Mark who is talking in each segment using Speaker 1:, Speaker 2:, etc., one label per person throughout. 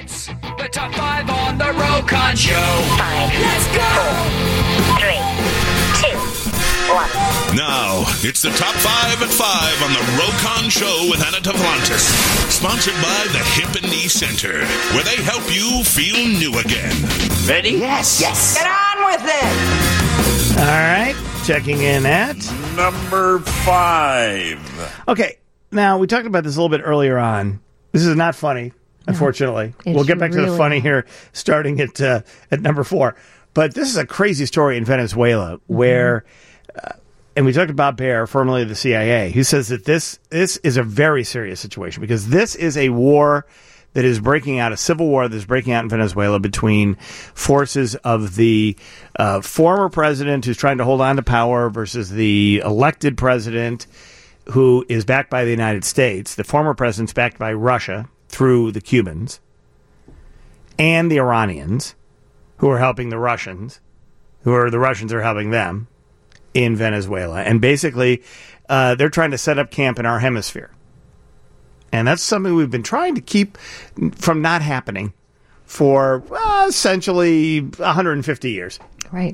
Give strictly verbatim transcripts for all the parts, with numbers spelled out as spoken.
Speaker 1: It's the top five on the Rokon Show.
Speaker 2: Five.
Speaker 1: Let's go.
Speaker 2: Four, three, two, one.
Speaker 3: Now, it's the top five at five on the Rokon Show with Anna Tavlantis. Sponsored by the Hip and Knee Center, where they help you feel new again.
Speaker 1: Ready?
Speaker 4: Yes. Yes.
Speaker 5: Get on with it.
Speaker 6: All right. Checking in at
Speaker 7: number five.
Speaker 6: Okay. Now, we talked about this a little bit earlier on. This is not funny, unfortunately.
Speaker 8: No,
Speaker 6: we'll get back
Speaker 8: really
Speaker 6: to the funny here starting at uh, at number four. But this is a crazy story in Venezuela mm-hmm. where, uh, and we talked about Baer, formerly of the C I A, who says that this this is a very serious situation because this is a war that is breaking out, a civil war that is breaking out in Venezuela between forces of the uh, former president who's trying to hold on to power versus the elected president who is backed by the United States. The former president's backed by Russia through the Cubans and the Iranians who are helping the Russians, who are the Russians are helping them in Venezuela. And basically, uh, they're trying to set up camp in our hemisphere. And that's something we've been trying to keep from not happening for uh, essentially one hundred fifty years.
Speaker 8: Right.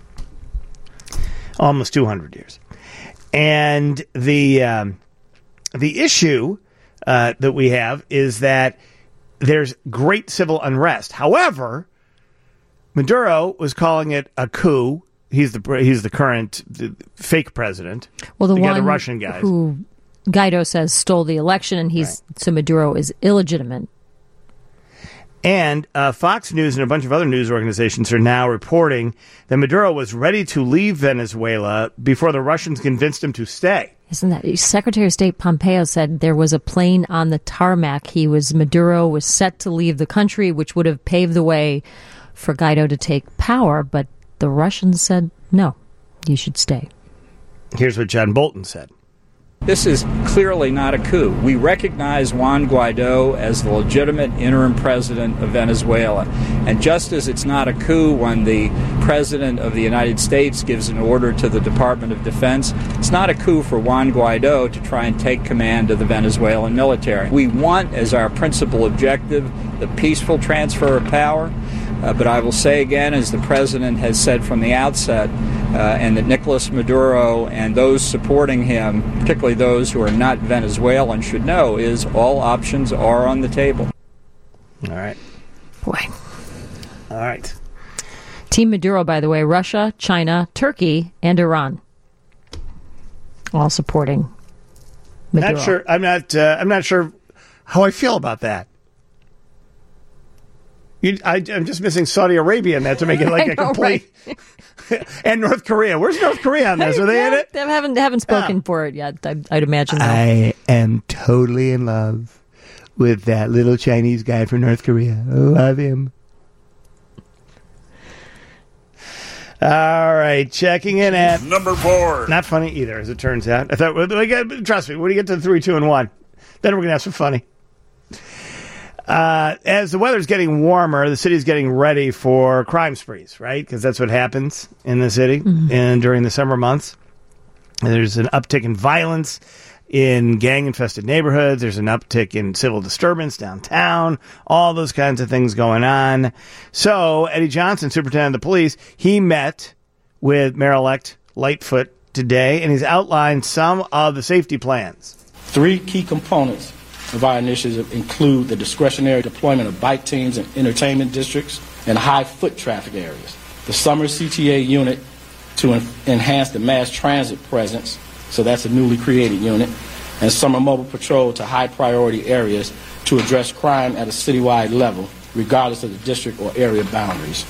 Speaker 6: Almost two hundred years. And the um, the issue uh, that we have is that there's great civil unrest. However, Maduro was calling it a coup. He's the he's the current the fake president.
Speaker 8: Well, the,
Speaker 6: the
Speaker 8: one
Speaker 6: guy, the Russian guys
Speaker 8: who Guaido says stole the election, and he's right. So Maduro is illegitimate.
Speaker 6: And uh, Fox News and a bunch of other news organizations are now reporting that Maduro was ready to leave Venezuela before the Russians convinced him to stay.
Speaker 8: Isn't that Secretary of State Pompeo said there was a plane on the tarmac. He was Maduro was set to leave the country, which would have paved the way for Guaido to take power. But the Russians said, no, you should stay.
Speaker 6: Here's what John Bolton said.
Speaker 9: This is clearly not a coup. We recognize Juan Guaido as the legitimate interim president of Venezuela. And just as it's not a coup when the president of the United States gives an order to the Department of Defense, it's not a coup for Juan Guaido to try and take command of the Venezuelan military. We want as our principal objective the peaceful transfer of power. Uh, but I will say again, as the president has said from the outset, uh, and that Nicolas Maduro and those supporting him, particularly those who are not Venezuelan, should know, is all options are on the table.
Speaker 6: All right.
Speaker 8: Boy.
Speaker 6: All right.
Speaker 8: Team Maduro, by the way, Russia, China, Turkey, and Iran. All supporting Maduro.
Speaker 6: Not sure. I'm not. Uh, I'm not sure how I feel about that. You, I, I'm just missing Saudi Arabia in that to make it like a know, complete. Right? And North Korea. Where's North Korea on this? Are they in it?
Speaker 8: They haven't haven't spoken yeah. for it yet. I, I'd imagine.
Speaker 6: I am totally in love with that little Chinese guy from North Korea. I love him. All right, checking in at
Speaker 7: number four.
Speaker 6: Not funny either, as it turns out. I thought, well, we got, trust me, when you get to the three, two, and one, then we're gonna have some funny. Uh, as the weather's getting warmer, the city's getting ready for crime sprees, right? Because that's what happens in the city mm-hmm. and during the summer months. And there's an uptick in violence in gang-infested neighborhoods. There's an uptick in civil disturbance downtown. All those kinds of things going on. So Eddie Johnson, superintendent of the police, he met with Mayor-elect Lightfoot today, and he's outlined some of the safety plans.
Speaker 10: Three key components of our initiative include the discretionary deployment of bike teams in entertainment districts and high foot traffic areas, the summer C T A unit to en- enhance the mass transit presence, so that's a newly created unit, and summer mobile patrol to high priority areas to address crime at a citywide level, regardless of the district or area boundaries.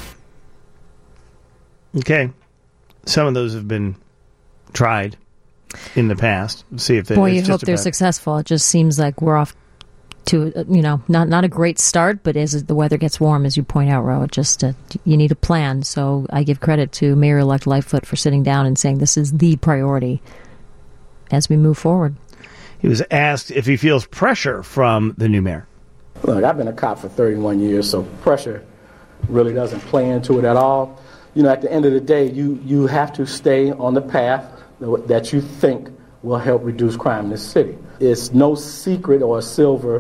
Speaker 6: Okay. Some of those have been tried in the past. See if they.
Speaker 8: Boy, you hope they're successful. It just seems like we're off to, you know, not not a great start, but as the weather gets warm, as you point out, Ro, it just uh, you need a plan. So I give credit to Mayor-elect Lightfoot for sitting down and saying this is the priority as we move forward.
Speaker 6: He was asked if he feels pressure from the new mayor.
Speaker 10: Look, I've been a cop for thirty-one years, so pressure really doesn't play into it at all. You know, at the end of the day, you you have to stay on the path that you think will help reduce crime in this city. It's no secret or a silver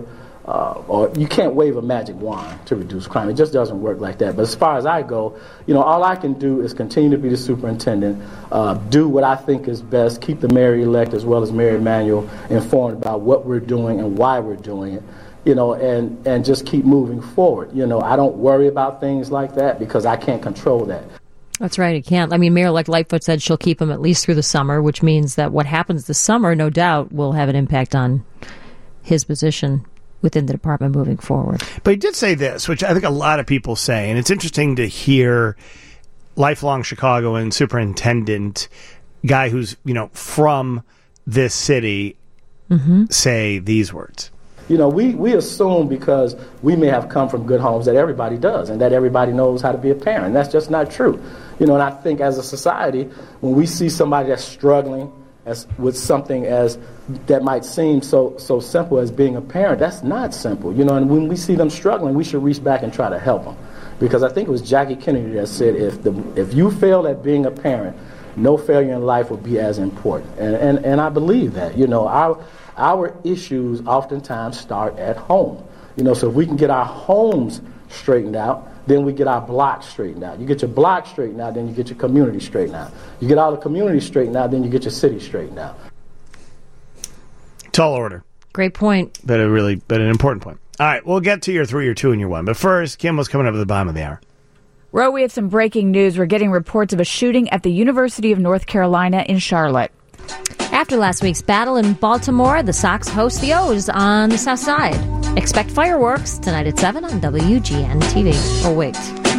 Speaker 10: uh, or you can't wave a magic wand to reduce crime. It just doesn't work like that. But as far as I go, you know, all I can do is continue to be the superintendent, uh, do what I think is best, keep the mayor-elect as well as Mayor Emanuel informed about what we're doing and why we're doing it, you know, and, and just keep moving forward. You know, I don't worry about things like that because I can't control that.
Speaker 8: That's right, he can't. I mean, Mayor-elect Lightfoot said she'll keep him at least through the summer, which means that what happens this summer, no doubt, will have an impact on his position within the department moving forward.
Speaker 6: But he did say this, which I think a lot of people say, and it's interesting to hear lifelong Chicagoan superintendent, guy who's, you know, from this city, mm-hmm. say these words.
Speaker 10: You know, we, we assume because we may have come from good homes that everybody does and that everybody knows how to be a parent. That's just not true. You know, and I think as a society, when we see somebody that's struggling as with something as that might seem so so simple as being a parent, that's not simple. You know, and when we see them struggling, we should reach back and try to help them. Because I think it was Jackie Kennedy that said, if the if you fail at being a parent, no failure in life will be as important. And and, and I believe that. You know, our our issues oftentimes start at home. You know, so if we can get our homes straightened out, then we get our block straightened out. You get your block straightened out, then you get your community straightened out. You get all the community straightened out, then you get your city straightened out.
Speaker 6: Tall order.
Speaker 8: Great point.
Speaker 6: But a really, but an important point. All right, we'll get to your three, your two, and your one. But first, Kim was coming up at the bottom of the hour.
Speaker 4: Ro, we have some breaking news. We're getting reports of a shooting at the University of North Carolina in Charlotte.
Speaker 8: After last week's battle in Baltimore, the Sox host the O's on the South Side. Expect fireworks tonight at seven on W G N T V. Oh, wait.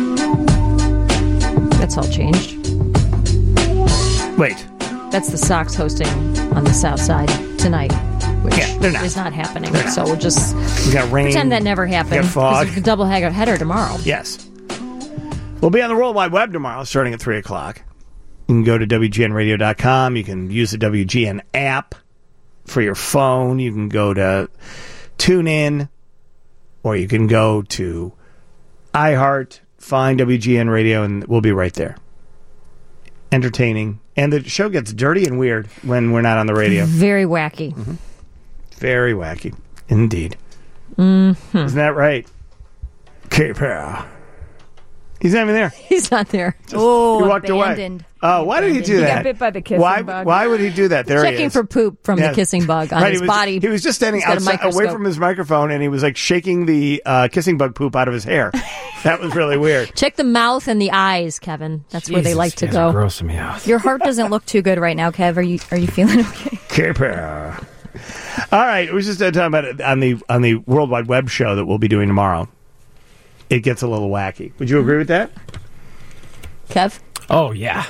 Speaker 8: That's all changed.
Speaker 6: Wait.
Speaker 8: That's the Sox hosting on the South Side tonight, which
Speaker 6: yeah, they're not.
Speaker 8: is not happening.
Speaker 6: They're
Speaker 8: so
Speaker 6: not.
Speaker 8: we'll just
Speaker 6: we got rain,
Speaker 8: pretend that never happened.
Speaker 6: We got fog.
Speaker 8: It's a double header tomorrow.
Speaker 6: Yes. We'll be on the World Wide Web tomorrow starting at three o'clock. You can go to W G N radio dot com. You can use the W G N app for your phone. You can go to TuneIn, or you can go to iHeart, find W G N Radio, and we'll be right there. Entertaining. And the show gets dirty and weird when we're not on the radio.
Speaker 8: Very wacky.
Speaker 6: Mm-hmm. Very wacky. Indeed.
Speaker 8: Mm-hmm.
Speaker 6: Isn't that right? K-Pow. He's not even there.
Speaker 8: He's not there.
Speaker 4: Just, oh,
Speaker 6: he walked
Speaker 4: abandoned.
Speaker 6: away. Oh, why did he do
Speaker 4: he
Speaker 6: that?
Speaker 4: He got bit by the kissing
Speaker 6: why,
Speaker 4: bug.
Speaker 6: Why would he do that? There
Speaker 8: Checking
Speaker 6: he is.
Speaker 8: for poop from
Speaker 6: yes.
Speaker 8: the kissing bug on
Speaker 6: right,
Speaker 8: his
Speaker 6: he was,
Speaker 8: body.
Speaker 6: He was just standing outside, away from his microphone, and he was like shaking the uh, kissing bug poop out of his hair. That was really weird.
Speaker 8: Check the mouth and the eyes, Kevin. That's
Speaker 5: Jesus,
Speaker 8: where they like to go.
Speaker 5: Grossing me out.
Speaker 11: Your heart doesn't look too good right now, Kev. Are you are you feeling okay?
Speaker 6: K-Pow. All right, we were just uh, talking about it on the on the World Wide Web show that we'll be doing tomorrow. It gets a little wacky. Would you agree with that?
Speaker 8: Kev?
Speaker 5: Oh, yeah.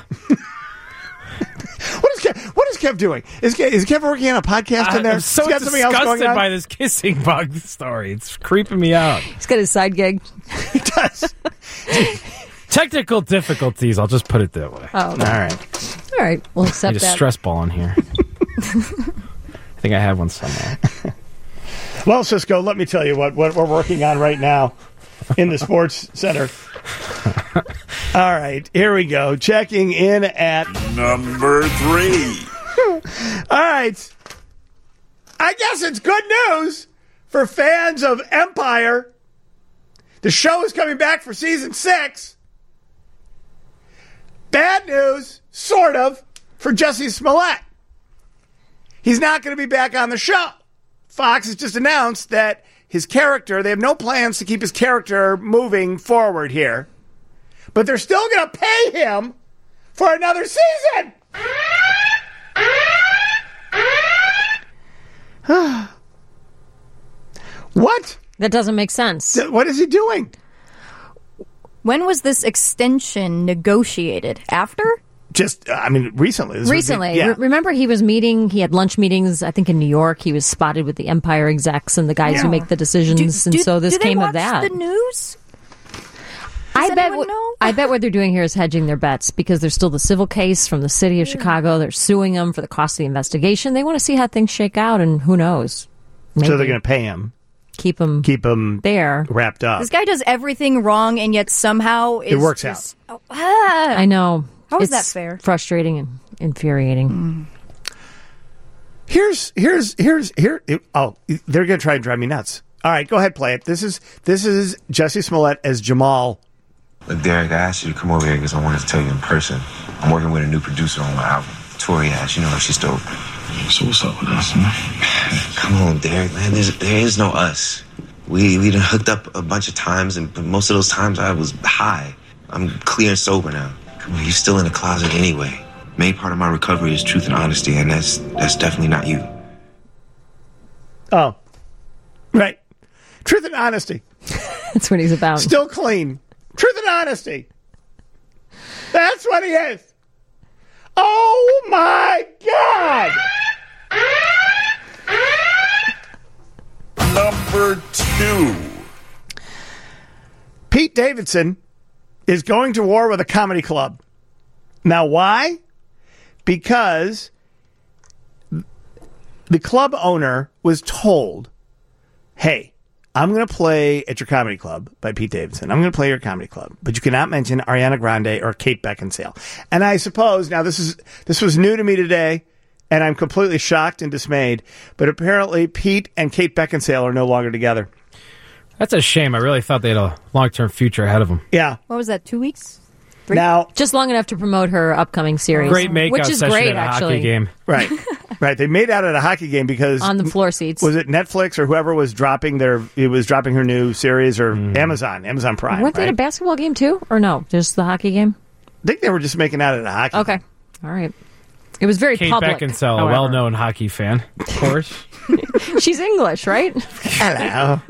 Speaker 6: What is Kev, what is Kev doing? Is Kev, is Kev working on a podcast in there?
Speaker 5: I'm so
Speaker 6: He's got something else going
Speaker 5: disgusted
Speaker 6: on?
Speaker 5: by this kissing bug story. It's creeping me out.
Speaker 8: He's got his side gig.
Speaker 6: He does.
Speaker 5: Technical difficulties. I'll just put it that way.
Speaker 8: Oh, okay.
Speaker 6: All right.
Speaker 8: All right. We'll accept
Speaker 5: Need
Speaker 8: that.
Speaker 5: a stress ball in here. I think I have one somewhere.
Speaker 6: Well, Cisco, let me tell you what, what we're working on right now in the Sports Center. All right, here we go. Checking in at
Speaker 7: number three.
Speaker 6: All right. I guess it's good news for fans of Empire. The show is coming back for season six. Bad news, sort of, for Jussie Smollett. He's not going to be back on the show. Fox has just announced that his character, they have no plans to keep his character moving forward here. But they're still going to pay him for another season. What?
Speaker 8: That doesn't make sense.
Speaker 6: What is he doing?
Speaker 11: When was this extension negotiated? After?
Speaker 6: Just, I mean, recently. This
Speaker 8: Recently.
Speaker 6: Be, yeah.
Speaker 8: Re- remember he was meeting, he had lunch meetings, I think in New York. He was spotted with the Empire execs and the guys
Speaker 11: yeah.
Speaker 8: who make the decisions.
Speaker 11: Do,
Speaker 8: and
Speaker 11: do,
Speaker 8: so this
Speaker 11: do they
Speaker 8: came
Speaker 11: watch
Speaker 8: of that.
Speaker 11: The news?
Speaker 8: I bet,
Speaker 11: w-
Speaker 8: w- I bet what they're doing here is hedging their bets because there's still the civil case from the city of yeah. Chicago. They're suing them for the cost of the investigation. They want to see how things shake out, and who knows. Maybe.
Speaker 6: So they're going to pay him.
Speaker 8: Keep him,
Speaker 6: Keep him
Speaker 8: there.
Speaker 6: Wrapped up.
Speaker 11: This guy does everything wrong, and yet somehow
Speaker 6: it works
Speaker 11: just,
Speaker 6: out.
Speaker 11: Oh, ah.
Speaker 8: I know.
Speaker 11: How is
Speaker 8: it's
Speaker 11: that fair?
Speaker 8: Frustrating and infuriating. Mm.
Speaker 6: Here's, here's, here's, here. It, oh, they're going to try and drive me nuts. All right, go ahead, play it. This is this is Jesse Smollett as Jamal.
Speaker 12: Look, Derek, I asked you to come over here because I wanted to tell you in person. I'm working with a new producer on my album. Tori asked, you know, she's dope.
Speaker 7: So what's up with us, man?
Speaker 12: Come on, Derek, man. There's, there is no us. We we done hooked up a bunch of times, and most of those times I was high. I'm clear and sober now. Come on, you're still in the closet anyway. Main part of my recovery is truth and honesty, and that's that's definitely not you.
Speaker 6: Oh, right. Truth and honesty.
Speaker 8: That's what he's about.
Speaker 6: Still clean. Truth and honesty. That's what he is. Oh, my God.
Speaker 7: Number two.
Speaker 6: Pete Davidson is going to war with a comedy club. Now, why? Because the club owner was told, hey, I'm going to play at your comedy club by Pete Davidson. I'm going to play your comedy club, but you cannot mention Ariana Grande or Kate Beckinsale. And I suppose, now this is this was new to me today, and I'm completely shocked and dismayed, but apparently Pete and Kate Beckinsale are no longer together.
Speaker 5: That's a shame. I really thought they had a long-term future ahead of them.
Speaker 6: Yeah.
Speaker 11: What was that, two weeks? Three?
Speaker 6: Now,
Speaker 8: just long enough to promote her upcoming series.
Speaker 5: Great makeout
Speaker 8: which is
Speaker 5: session
Speaker 8: great,
Speaker 5: at a
Speaker 8: actually.
Speaker 5: hockey game.
Speaker 6: Right. Right. They made out at a hockey game because
Speaker 8: on the floor seats.
Speaker 6: Was it Netflix or whoever was dropping their it was dropping her new series or mm. Amazon, Amazon Prime.
Speaker 8: Weren't
Speaker 6: right?
Speaker 8: they at a basketball game too? Or no? Just the hockey game?
Speaker 6: I think they were just making out at a hockey
Speaker 8: Okay.
Speaker 6: game.
Speaker 8: All right. It was very
Speaker 5: Kate
Speaker 8: public.
Speaker 5: Beckinsale, a
Speaker 8: however.
Speaker 5: well-known hockey fan, of course.
Speaker 8: She's English, right?
Speaker 6: Hello.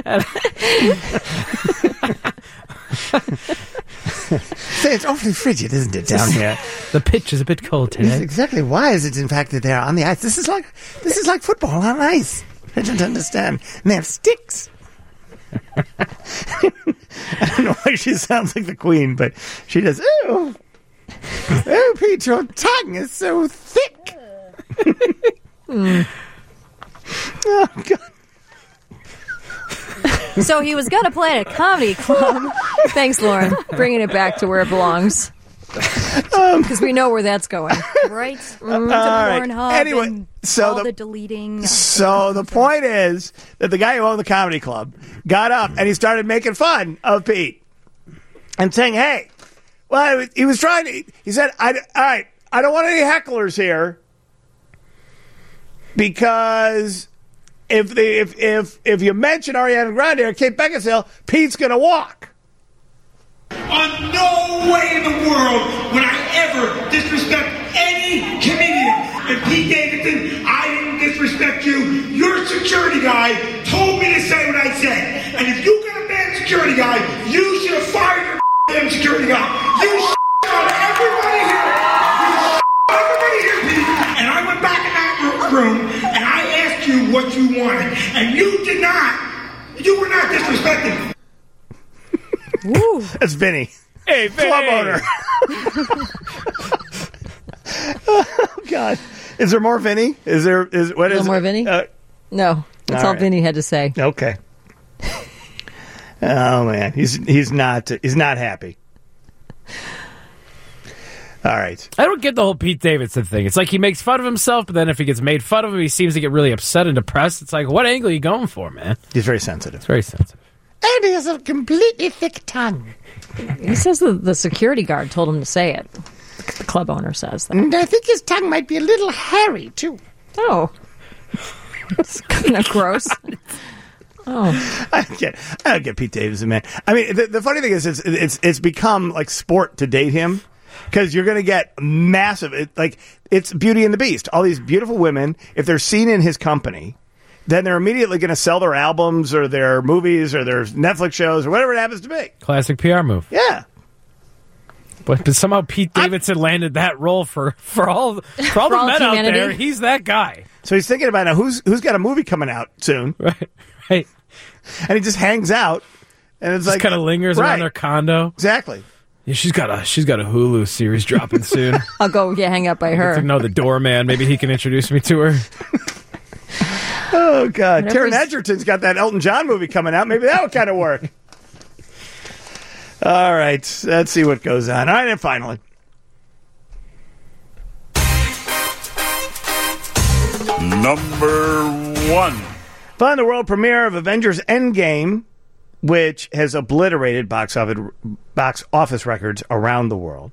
Speaker 6: Say, it's awfully frigid, isn't it, down here?
Speaker 5: The pitch is a bit cold today.
Speaker 6: Exactly. Why is it, in fact, that they're on the ice? This is like this is like football on ice. I don't understand. And they have sticks. I don't know why she sounds like the Queen, but she does. Oh, oh, Pete, your tongue is so thick. mm. Oh, God.
Speaker 11: So he was going to play at a comedy club.
Speaker 8: Thanks, Lauren. Bringing it back to where it belongs. Because um, we know where that's going.
Speaker 11: Right? Mm,
Speaker 6: all
Speaker 11: to
Speaker 6: right.
Speaker 11: Pornhub
Speaker 6: Anyway,
Speaker 11: and
Speaker 6: so
Speaker 11: all
Speaker 6: the,
Speaker 11: the deleting.
Speaker 6: So the point is that the guy who owned the comedy club got up and he started making fun of Pete and saying, hey, well, he was trying to, he said, I, all right, I don't want any hecklers here because if they, if if if you mention Ariana Grande or Kate Beckinsale, Pete's going to walk.
Speaker 13: On no way in the world would I ever disrespect any comedian. And Pete Davidson, I didn't disrespect you. Your security guy told me to say what I said. And if you got a bad security guy, you should have fired your damn security guy. You on everybody here. You on everybody here, Pete. And I went back in that room and I asked you what you wanted. And you did not. You were not disrespecting.
Speaker 6: Woo. That's Vinny.
Speaker 5: Hey, Vinny.
Speaker 6: Club owner. Oh, God. Is there more Vinny? Is there, is, what is
Speaker 8: no more
Speaker 6: it?
Speaker 8: Vinny?
Speaker 6: Uh,
Speaker 8: no. That's all, all right. Vinny had to say.
Speaker 6: Okay. Oh, man. He's, he's not, he's not happy. All right.
Speaker 5: I don't get the whole Pete Davidson thing. It's like he makes fun of himself, but then if he gets made fun of him, he seems to get really upset and depressed. It's like, what angle are you going for, man?
Speaker 6: He's very sensitive.
Speaker 5: It's very sensitive.
Speaker 6: And he has a completely thick tongue.
Speaker 8: He says the, the security guard told him to say it. The club owner says that.
Speaker 6: And I think his tongue might be a little hairy, too.
Speaker 8: Oh. It's kind of gross. Oh.
Speaker 6: I don't get, I don't get Pete Davidson, man. I mean, the, the funny thing is, it's, it's, it's become like sport to date him. Because you're going to get massive, it, like, it's Beauty and the Beast. All these beautiful women, if they're seen in his company, then they're immediately going to sell their albums or their movies or their Netflix shows or whatever it happens to be.
Speaker 5: Classic P R move.
Speaker 6: Yeah.
Speaker 5: But, but somehow Pete Davidson I'm, landed that role for, for all, for all
Speaker 8: for
Speaker 5: the
Speaker 8: all
Speaker 5: men
Speaker 8: humanity.
Speaker 5: out there. He's that guy.
Speaker 6: So he's thinking about now who's who's got a movie coming out soon.
Speaker 5: Right. Right.
Speaker 6: And he just hangs out. And it's
Speaker 5: just
Speaker 6: like
Speaker 5: kind of lingers
Speaker 6: right.
Speaker 5: around their condo.
Speaker 6: Exactly.
Speaker 5: Yeah, she's got a she's got a Hulu series dropping soon.
Speaker 8: I'll go yeah, hang out by her.
Speaker 5: To know the doorman. Maybe he can introduce me to her.
Speaker 6: Oh, God.
Speaker 8: Whenever
Speaker 6: Taron Egerton's got that Elton John movie coming out. Maybe that would kind of work. All right. Let's see what goes on. All right, and finally.
Speaker 7: Number one.
Speaker 6: Following the world premiere of Avengers Endgame, which has obliterated box office, box office records around the world,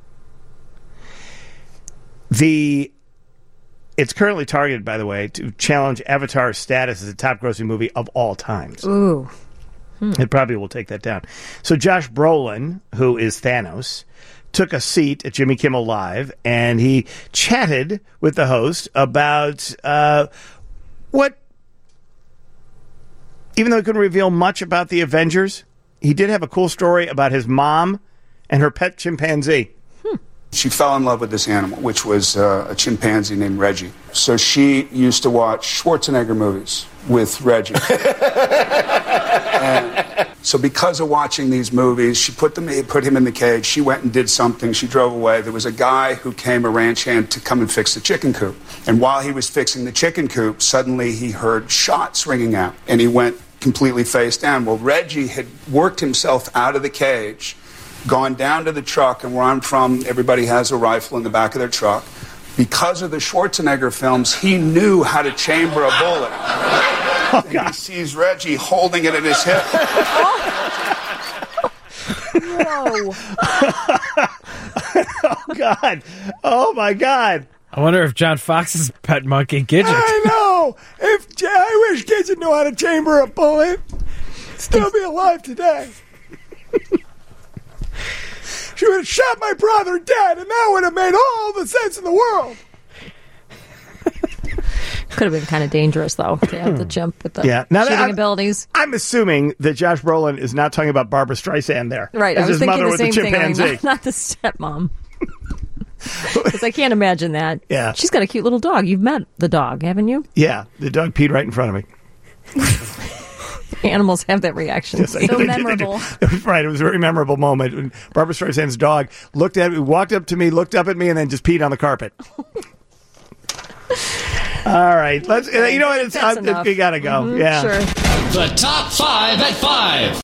Speaker 6: the it's currently targeted, by the way, to challenge Avatar's status as the top-grossing movie of all times.
Speaker 8: Ooh. Hmm.
Speaker 6: It probably will take that down. So Josh Brolin, who is Thanos, took a seat at Jimmy Kimmel Live, and he chatted with the host about uh, what, even though he couldn't reveal much about the Avengers, he did have a cool story about his mom and her pet chimpanzee.
Speaker 14: She fell in love with this animal, which was uh, a chimpanzee named Reggie. So she used to watch Schwarzenegger movies with Reggie. And so because of watching these movies, she put them, put him in the cage. She went and did something. She drove away. There was a guy who came, a ranch hand, to come and fix the chicken coop. And while he was fixing the chicken coop, suddenly he heard shots ringing out, and he went completely face down. Well, Reggie had worked himself out of the cage, gone down to the truck, and where I'm from, everybody has a rifle in the back of their truck. Because of the Schwarzenegger films, he knew how to chamber a bullet. Oh, God. He sees Reggie holding it at his hip.
Speaker 11: Whoa.
Speaker 6: Oh, God. Oh, my God.
Speaker 5: I wonder if John Fox's pet monkey, Gidget.
Speaker 6: I know. If I wish Gidget knew how to chamber a bullet, still be alive today. She would have shot my brother dead, and that would have made all the sense in the world.
Speaker 8: Could have been kind of dangerous, though, to have the chimp with the
Speaker 6: Yeah. Now that
Speaker 8: shooting
Speaker 6: I'm-
Speaker 8: abilities.
Speaker 6: I'm assuming that Josh Brolin is not talking about Barbara Streisand there.
Speaker 8: Right,
Speaker 6: as
Speaker 8: I was
Speaker 6: his
Speaker 8: thinking
Speaker 6: mother
Speaker 8: the
Speaker 6: with
Speaker 8: same
Speaker 6: the
Speaker 8: thing. I mean,
Speaker 6: chimpanzee.
Speaker 8: not, not the stepmom. Because I can't imagine that.
Speaker 6: Yeah.
Speaker 8: She's got a cute little dog. You've met the dog, haven't you?
Speaker 6: Yeah, the dog peed right in front of me.
Speaker 8: Animals have that reaction.
Speaker 6: Yes, I-
Speaker 11: So
Speaker 6: they-
Speaker 11: memorable.
Speaker 6: It was right. It was a very memorable moment when Barbara Streisand's dog looked at me, walked up to me, looked up at me, and then just peed on the carpet. All right, let's. You know what? It's
Speaker 11: That's
Speaker 6: uh,
Speaker 11: enough.
Speaker 6: we gotta go.
Speaker 11: Mhm,
Speaker 6: yeah.
Speaker 11: Sure.
Speaker 1: The top five at five.